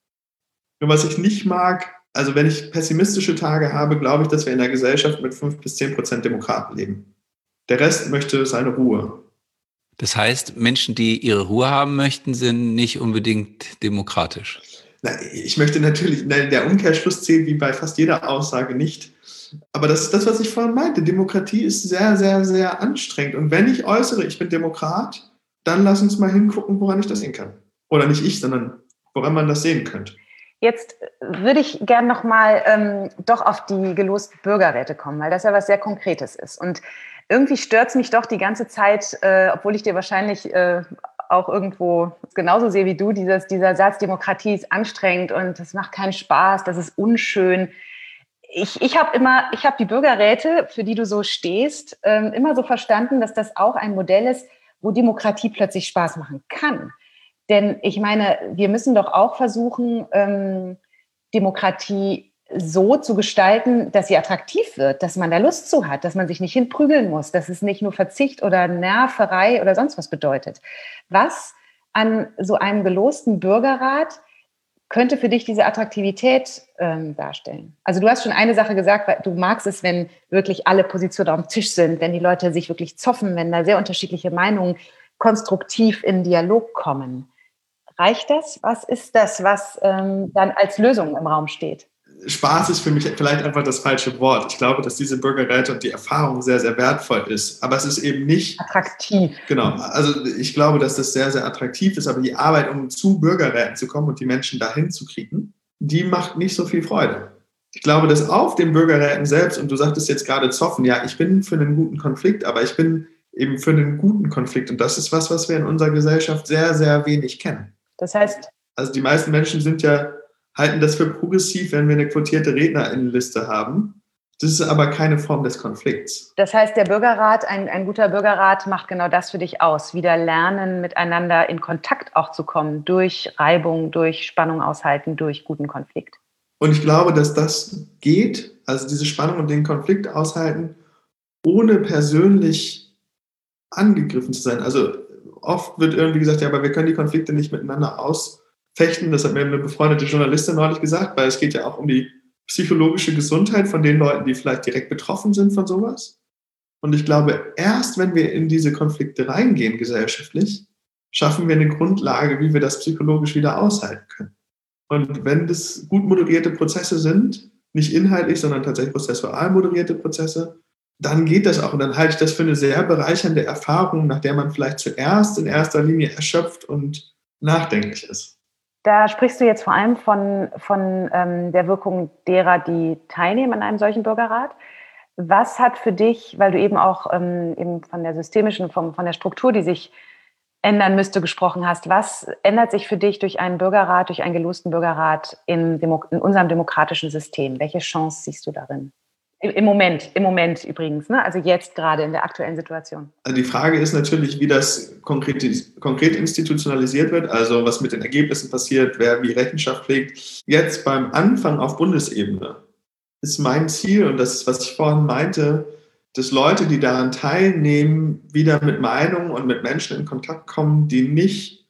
Nur was ich nicht mag, also wenn ich pessimistische Tage habe, glaube ich, dass wir in einer Gesellschaft mit fünf bis zehn Prozent Demokraten leben. Der Rest möchte seine Ruhe.
Das heißt, Menschen, die ihre Ruhe haben möchten, sind nicht unbedingt demokratisch.
Na, ich möchte natürlich, nein, der Umkehrschluss zählt wie bei fast jeder Aussage nicht. Aber das ist das, was ich vorhin meinte. Demokratie ist sehr, sehr, sehr anstrengend. Und wenn ich äußere, ich bin Demokrat, dann lass uns mal hingucken, woran ich das sehen kann. Oder nicht ich, sondern woran man das sehen könnte.
Jetzt würde ich gerne noch mal ähm, doch auf die gelosten Bürgerräte kommen, weil das ja was sehr Konkretes ist. Und irgendwie stört es mich doch die ganze Zeit, äh, obwohl ich dir wahrscheinlich äh, auch irgendwo genauso sehe wie du, dieses, dieser Satz, Demokratie ist anstrengend und das macht keinen Spaß, das ist unschön. Ich, ich habe immer, ich habe die Bürgerräte, für die du so stehst, ähm, immer so verstanden, dass das auch ein Modell ist, wo Demokratie plötzlich Spaß machen kann. Denn ich meine, wir müssen doch auch versuchen, ähm, Demokratie so zu gestalten, dass sie attraktiv wird, dass man da Lust zu hat, dass man sich nicht hinprügeln muss, dass es nicht nur Verzicht oder Nerverei oder sonst was bedeutet. Was an so einem gelosten Bürgerrat könnte für dich diese Attraktivität ähm, darstellen? Also du hast schon eine Sache gesagt, weil du magst es, wenn wirklich alle Positionen auf dem Tisch sind, wenn die Leute sich wirklich zoffen, wenn da sehr unterschiedliche Meinungen konstruktiv in Dialog kommen. Reicht das? Was ist das, was ähm, dann als Lösung im Raum steht?
Spaß ist für mich vielleicht einfach das falsche Wort. Ich glaube, dass diese Bürgerräte und die Erfahrung sehr, sehr wertvoll ist. Aber es ist eben nicht
attraktiv.
Genau. Also ich glaube, dass das sehr, sehr attraktiv ist. Aber die Arbeit, um zu Bürgerräten zu kommen und die Menschen dahin zu kriegen, die macht nicht so viel Freude. Ich glaube, dass auf den Bürgerräten selbst, und du sagtest jetzt gerade Zoffen, ja, ich bin für einen guten Konflikt, aber ich bin eben für einen guten Konflikt. Und das ist was, was wir in unserer Gesellschaft sehr, sehr wenig kennen.
Das heißt?
Also die meisten Menschen sind ja, halten das für progressiv, wenn wir eine quotierte Rednerinnenliste haben. Das ist aber keine Form des Konflikts.
Das heißt, der Bürgerrat, ein, ein guter Bürgerrat macht genau das für dich aus. Wieder lernen, miteinander in Kontakt auch zu kommen, durch Reibung, durch Spannung aushalten, durch guten Konflikt.
Und ich glaube, dass das geht, also diese Spannung und den Konflikt aushalten, ohne persönlich angegriffen zu sein. Also oft wird irgendwie gesagt, ja, aber wir können die Konflikte nicht miteinander ausfechten. Das hat mir eine befreundete Journalistin neulich gesagt, weil es geht ja auch um die psychologische Gesundheit von den Leuten, die vielleicht direkt betroffen sind von sowas. Und ich glaube, erst wenn wir in diese Konflikte reingehen gesellschaftlich, schaffen wir eine Grundlage, wie wir das psychologisch wieder aushalten können. Und wenn das gut moderierte Prozesse sind, nicht inhaltlich, sondern tatsächlich prozessual moderierte Prozesse, dann geht das auch. Und dann halte ich das für eine sehr bereichernde Erfahrung, nach der man vielleicht zuerst in erster Linie erschöpft und nachdenklich ist.
Da sprichst du jetzt vor allem von, von ähm, der Wirkung derer, die teilnehmen an einem solchen Bürgerrat. Was hat für dich, weil du eben auch ähm, eben von der systemischen, vom, von der Struktur, die sich ändern müsste, gesprochen hast, was ändert sich für dich durch einen Bürgerrat, durch einen gelosten Bürgerrat in, Demo- in unserem demokratischen System? Welche Chance siehst du darin? Im Moment, im Moment übrigens, ne? Also jetzt gerade in der aktuellen Situation.
Also die Frage ist natürlich, wie das konkret, konkret institutionalisiert wird, also was mit den Ergebnissen passiert, wer wie Rechenschaft pflegt. Jetzt beim Anfang auf Bundesebene ist mein Ziel, und das ist, was ich vorhin meinte, dass Leute, die daran teilnehmen, wieder mit Meinungen und mit Menschen in Kontakt kommen, die nicht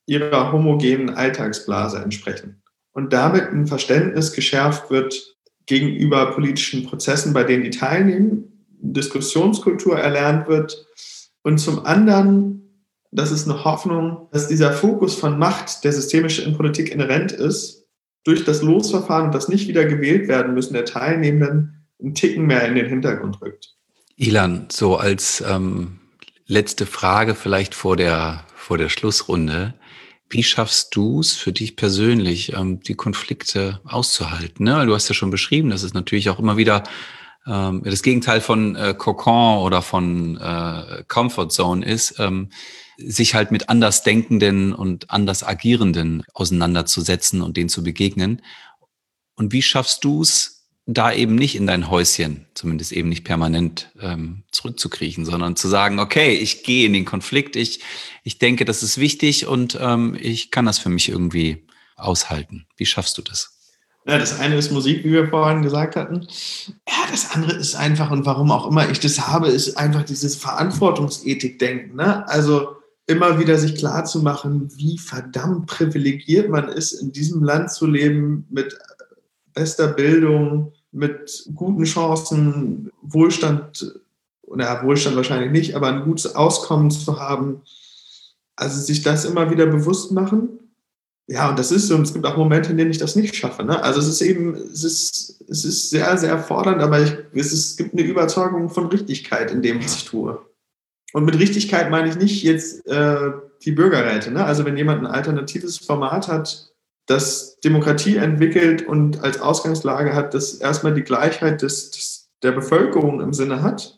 ihrer homogenen Alltagsblase entsprechen. Und damit ein Verständnis geschärft wird gegenüber politischen Prozessen, bei denen die teilnehmen, Diskussionskultur erlernt wird und zum anderen, das ist eine Hoffnung, dass dieser Fokus von Macht, der systemisch in Politik inhärent ist, durch das Losverfahren und das nicht wieder gewählt werden müssen der Teilnehmenden einen Ticken mehr in den Hintergrund rückt.
Ilan, so als ähm, letzte Frage vielleicht vor der, vor der Schlussrunde. Wie schaffst du es für dich persönlich, ähm, die Konflikte auszuhalten? Ne? Du hast ja schon beschrieben, dass es natürlich auch immer wieder ähm, das Gegenteil von äh, Kokon oder von äh, Comfort Zone ist, ähm, sich halt mit Andersdenkenden und anders Agierenden auseinanderzusetzen und denen zu begegnen. Und wie schaffst du es, da eben nicht in dein Häuschen, zumindest eben nicht permanent ähm, zurückzukriechen, sondern zu sagen, okay, ich gehe in den Konflikt, ich, ich denke, das ist wichtig und ähm, ich kann das für mich irgendwie aushalten. Wie schaffst du das?
Ja, das eine ist Musik, wie wir vorhin gesagt hatten. Ja, das andere ist einfach, und warum auch immer ich das habe, ist einfach dieses Verantwortungsethik-Denken. Ne? Also immer wieder sich klarzumachen, wie verdammt privilegiert man ist, in diesem Land zu leben, mit bester Bildung, mit guten Chancen, Wohlstand, oder Wohlstand wahrscheinlich nicht, aber ein gutes Auskommen zu haben. Also sich das immer wieder bewusst machen. Ja, und das ist so, und es gibt auch Momente, in denen ich das nicht schaffe. Ne? Also es ist eben, es ist, es ist sehr, sehr fordernd, aber ich, es, ist, es gibt eine Überzeugung von Richtigkeit in dem, was ich tue. Und mit Richtigkeit meine ich nicht jetzt äh, die Bürgerräte. Ne? Also wenn jemand ein alternatives Format hat, das Demokratie entwickelt und als Ausgangslage hat, dass erstmal die Gleichheit des, des, der Bevölkerung im Sinne hat,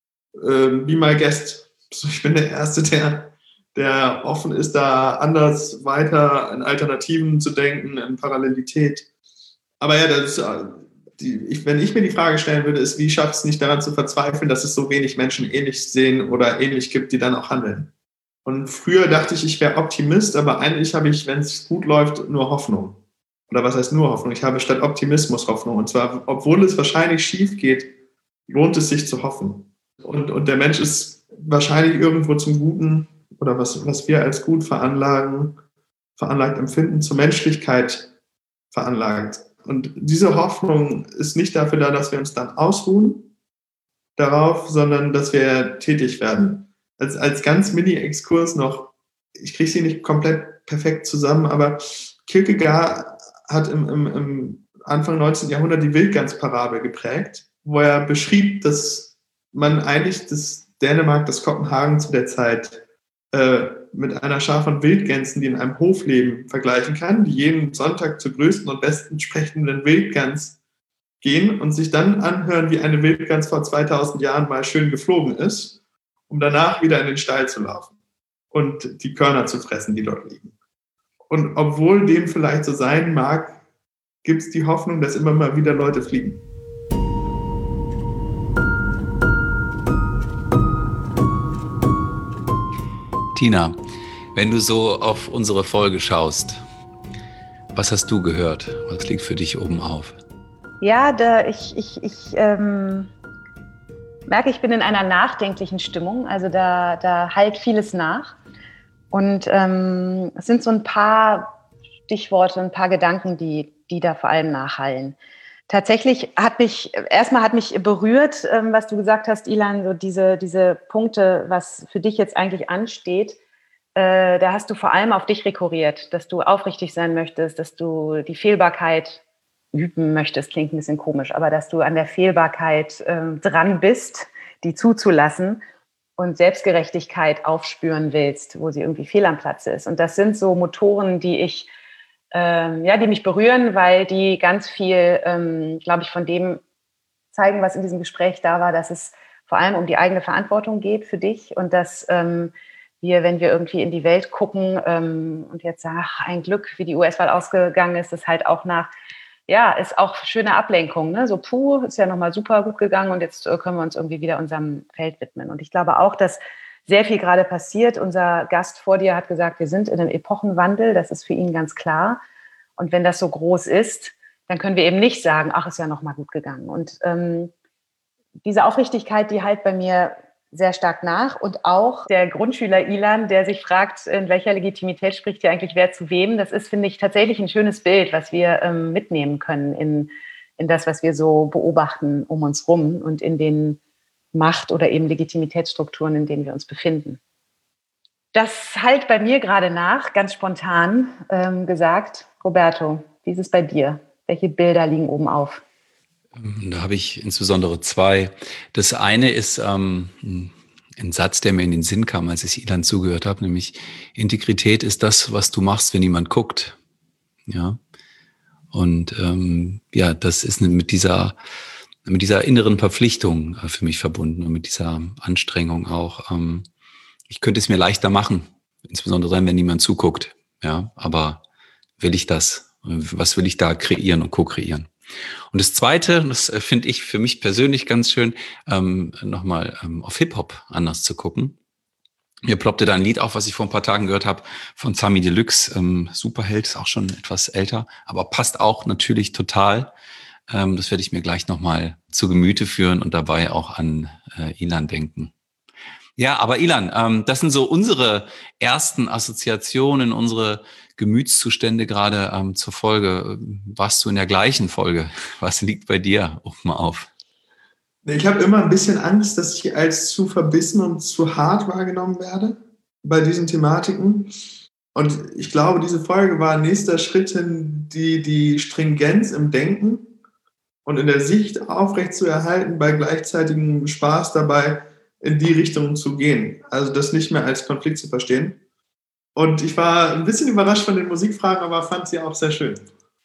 äh, be my guest. Also ich bin der Erste, der, der offen ist, da anders weiter in Alternativen zu denken, in Parallelität. Aber ja, das ist, die, ich, wenn ich mir die Frage stellen würde, ist, wie schafft es nicht daran zu verzweifeln, dass es so wenig Menschen ähnlich sehen oder ähnlich gibt, die dann auch handeln. Und früher dachte ich, ich wäre Optimist, aber eigentlich habe ich, wenn es gut läuft, nur Hoffnung. Oder was heißt nur Hoffnung? Ich habe statt Optimismus Hoffnung. Und zwar, obwohl es wahrscheinlich schief geht, lohnt es sich zu hoffen. Und, und der Mensch ist wahrscheinlich irgendwo zum Guten, oder was, was wir als gut veranlagen, veranlagt empfinden, zur Menschlichkeit veranlagt. Und diese Hoffnung ist nicht dafür da, dass wir uns dann ausruhen darauf, sondern dass wir tätig werden. Als, als ganz Mini-Exkurs noch, ich kriege sie nicht komplett perfekt zusammen, aber Kierkegaard hat im, im, im Anfang neunzehnten Jahrhundert die Wildgans-Parabel geprägt, wo er beschrieb, dass man eigentlich das Dänemark, das Kopenhagen zu der Zeit äh, mit einer Schar von Wildgänsen, die in einem Hof leben, vergleichen kann, die jeden Sonntag zur größten und besten sprechenden Wildgans gehen und sich dann anhören, wie eine Wildgans vor zweitausend Jahren mal schön geflogen ist, um danach wieder in den Stall zu laufen und die Körner zu fressen, die dort liegen. Und obwohl dem vielleicht so sein mag, gibt es die Hoffnung, dass immer mal wieder Leute fliegen.
Tina, wenn du so auf unsere Folge schaust, was hast du gehört? Was liegt für dich oben auf?
Ja, da ich, ich, ich ähm, merke, ich bin in einer nachdenklichen Stimmung. Also da, da hallt vieles nach. Und ähm, es sind so ein paar Stichworte, ein paar Gedanken, die, die da vor allem nachhallen. Tatsächlich hat mich, erstmal hat mich berührt, ähm, was du gesagt hast, Ilan, so diese, diese Punkte, was für dich jetzt eigentlich ansteht. Äh, da hast du vor allem auf dich rekurriert, dass du aufrichtig sein möchtest, dass du die Fehlbarkeit üben möchtest, klingt ein bisschen komisch, aber dass du an der Fehlbarkeit äh, dran bist, die zuzulassen und Selbstgerechtigkeit aufspüren willst, wo sie irgendwie fehl am Platze ist. Und das sind so Motoren, die ich, ähm, ja, die mich berühren, weil die ganz viel, ähm, glaube ich, von dem zeigen, was in diesem Gespräch da war, dass es vor allem um die eigene Verantwortung geht für dich und dass ähm, wir, wenn wir irgendwie in die Welt gucken ähm, und jetzt sagen, ach, ein Glück, wie die U S-Wahl ausgegangen ist, ist halt auch nach, ja, ist auch schöne Ablenkung, ne? So, puh, ist ja nochmal super gut gegangen und jetzt äh, können wir uns irgendwie wieder unserem Feld widmen. Und ich glaube auch, dass sehr viel gerade passiert. Unser Gast vor dir hat gesagt, wir sind in einem Epochenwandel, das ist für ihn ganz klar. Und wenn das so groß ist, dann können wir eben nicht sagen, ach, ist ja nochmal gut gegangen. Und ähm, diese Aufrichtigkeit, die halt bei mir sehr stark nach. Und auch der Grundschüler Ilan, der sich fragt, in welcher Legitimität spricht hier eigentlich wer zu wem. Das ist, finde ich, tatsächlich ein schönes Bild, was wir ähm, mitnehmen können in, in das, was wir so beobachten um uns rum und in den Macht- oder eben Legitimitätsstrukturen, in denen wir uns befinden. Das halt bei mir gerade nach, ganz spontan ähm, gesagt. Roberto, wie ist es bei dir? Welche Bilder liegen oben auf?
Da habe ich insbesondere zwei. Das eine ist ähm, ein Satz, der mir in den Sinn kam, als ich Ilan zugehört habe, nämlich Integrität ist das, was du machst, wenn niemand guckt. Ja. Und ähm, ja, das ist mit dieser mit dieser inneren Verpflichtung äh, für mich verbunden und mit dieser Anstrengung auch. Ähm, ich könnte es mir leichter machen, insbesondere dann, wenn niemand zuguckt. Ja, aber will ich das? Was will ich da kreieren und co-kreieren? Und das Zweite, das finde ich für mich persönlich ganz schön, ähm, nochmal ähm, auf Hip-Hop anders zu gucken. Mir ploppte da ein Lied auf, was ich vor ein paar Tagen gehört habe, von Samy Deluxe, ähm, Superheld, ist auch schon etwas älter, aber passt auch natürlich total. Ähm, das werde ich mir gleich nochmal zu Gemüte führen und dabei auch an äh, Ilan denken. Ja, aber Ilan, ähm, das sind so unsere ersten Assoziationen, unsere Gemütszustände gerade ähm, zur Folge. Warst du in der gleichen Folge? Was liegt bei dir? Ruf mal auf.
Ich habe immer ein bisschen Angst, dass ich als zu verbissen und zu hart wahrgenommen werde bei diesen Thematiken. Und ich glaube, diese Folge war ein nächster Schritt hin, die, die Stringenz im Denken und in der Sicht aufrecht zu erhalten, bei gleichzeitigem Spaß dabei, in die Richtung zu gehen. Also das nicht mehr als Konflikt zu verstehen. Und ich war ein bisschen überrascht von den Musikfragen, aber fand sie auch sehr schön.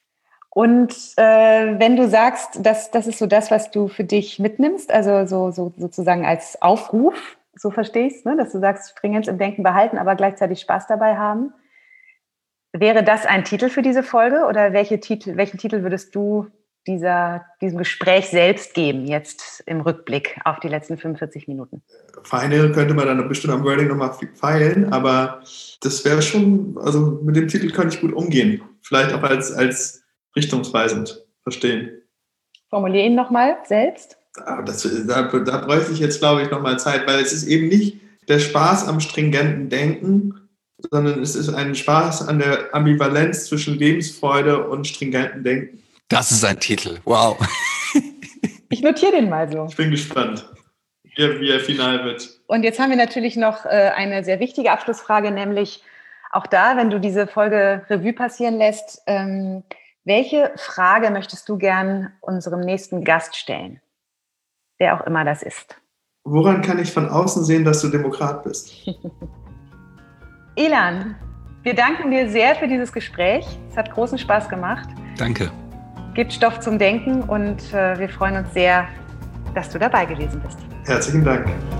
Und äh, wenn du sagst, dass das ist so das, was du für dich mitnimmst, also so, so sozusagen als Aufruf, so verstehst, ne? Dass du sagst, Stringenz im Denken behalten, aber gleichzeitig Spaß dabei haben. Wäre das ein Titel für diese Folge oder welche Titel, welchen Titel würdest du dieser, diesem Gespräch selbst geben, jetzt im Rückblick auf die letzten fünfundvierzig Minuten?
Feine könnte man dann bestimmt am Wording nochmal feilen, aber das wäre schon, also mit dem Titel kann ich gut umgehen. Vielleicht auch als, als richtungsweisend verstehen.
Formulier ihn nochmal selbst.
Das, da, da bräuchte ich jetzt, glaube ich, nochmal Zeit, weil es ist eben nicht der Spaß am stringenten Denken, sondern es ist ein Spaß an der Ambivalenz zwischen Lebensfreude und stringentem Denken.
Das ist ein Titel. Wow.
Ich notiere den mal so.
Ich bin gespannt, wie er, wie er final wird.
Und jetzt haben wir natürlich noch äh, eine sehr wichtige Abschlussfrage, nämlich auch da, wenn du diese Folge Revue passieren lässt, ähm, welche Frage möchtest du gern unserem nächsten Gast stellen? Wer auch immer das ist.
Woran kann ich von außen sehen, dass du Demokrat bist?
Ilan, wir danken dir sehr für dieses Gespräch. Es hat großen Spaß gemacht.
Danke.
Gibt Stoff zum Denken und äh, wir freuen uns sehr, dass du dabei gewesen bist.
Herzlichen Dank.